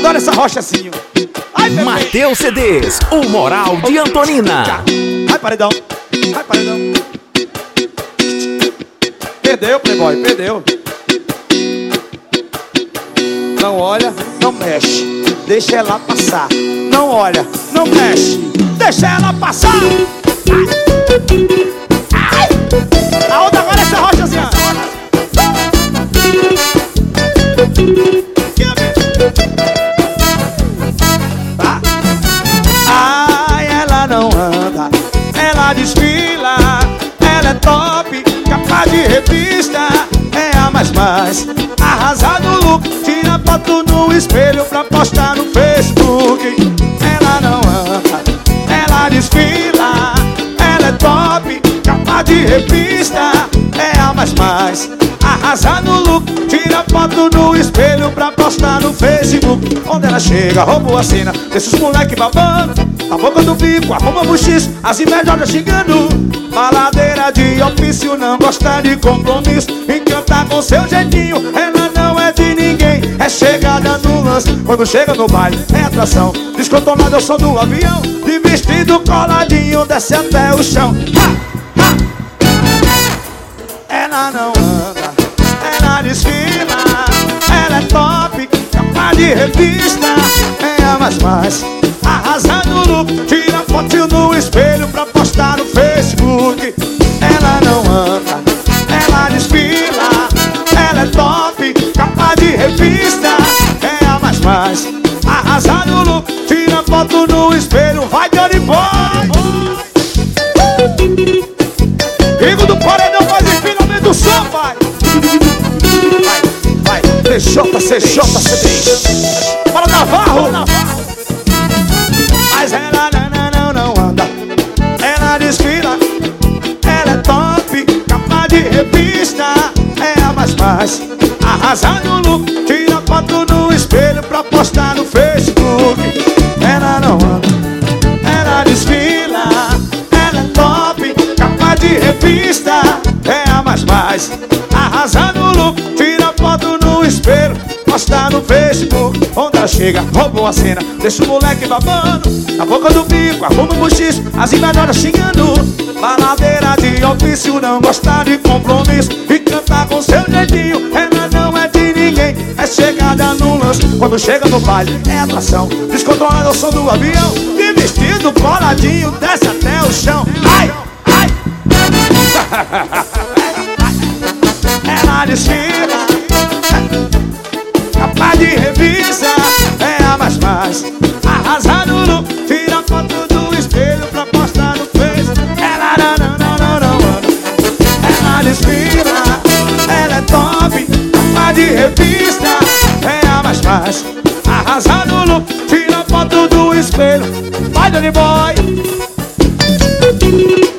adoro essa rocha assim, ó. Ai, Mateus CDs, o moral de Antonina. Ai, paredão. Ai, paredão. Perdeu, playboy, perdeu. Não olha, não mexe, deixa ela passar. Não olha, não mexe, deixa ela passar. Ai. A outra agora é essa rocha assim, ó. Tá? Ai, ela não anda, ela desfila. Ela é top, capa de revista. É a mais, arrasa no look. Tira foto no espelho pra postar no Facebook. Ela não anda, ela desfila. Ela é top, capa de revista. É a mais, arrasa no look. Tira foto no espelho pra postar no Facebook. Onde ela chega, roubou a cena. Deixa os moleque babando. A boca do bico, arruma o buchiço. As invejas xingando. Baladeira de ofício, não gosta de compromisso. Encanta com seu jeitinho. Ela não é de ninguém, é chegada no lance. Quando chega no baile, é atração. Descontrolado, eu sou do avião. De vestido coladinho, desce até o chão. Ha, ha. Ela não anda, ela desfila. Ela é top, capa de revista. É a mais, arrasa no look. Tira foto no espelho pra postar no Facebook. Ela não anda, ela desfila. Ela é top, capa de revista. É a mais, arrasa no look. Tira foto no espelho, vai Johnny Boy. Rigo do Paredão, faz finalmente do som, vai. Vai, CJ. Bora Navarro. Mas ela não anda, ela desfila. Ela é top, capa de revista. É a mais, arrasa no look. Tira foto no espelho pra postar no Facebook. Ela não anda, ela desfila. Ela é top, capa de revista. É a mais, arrasa no look. Tira foto no espelho, posta no Facebook. Onde ela chega, roubou a cena. Deixa o moleque babando. Na boca do bico, arruma o buchiço. As invejoras xingando. Baladeira de ofício, não gosta de compromisso. E canta com seu jeitinho. Ela não é de ninguém, é chegada no lance. Quando chega no baile, é atração. Descontrolado, eu sou do avião. De vestido coladinho, desce até o chão. Ai, ai. Ela desfila. Capa de revista. É a mais, arrasa no look. Tira foto do espelho pra postar no Face. Ela não anda, ela desfila. Ela é top, capa de revista. É a mais, arrasa no look. Tira foto do espelho, vai Johnny Boy.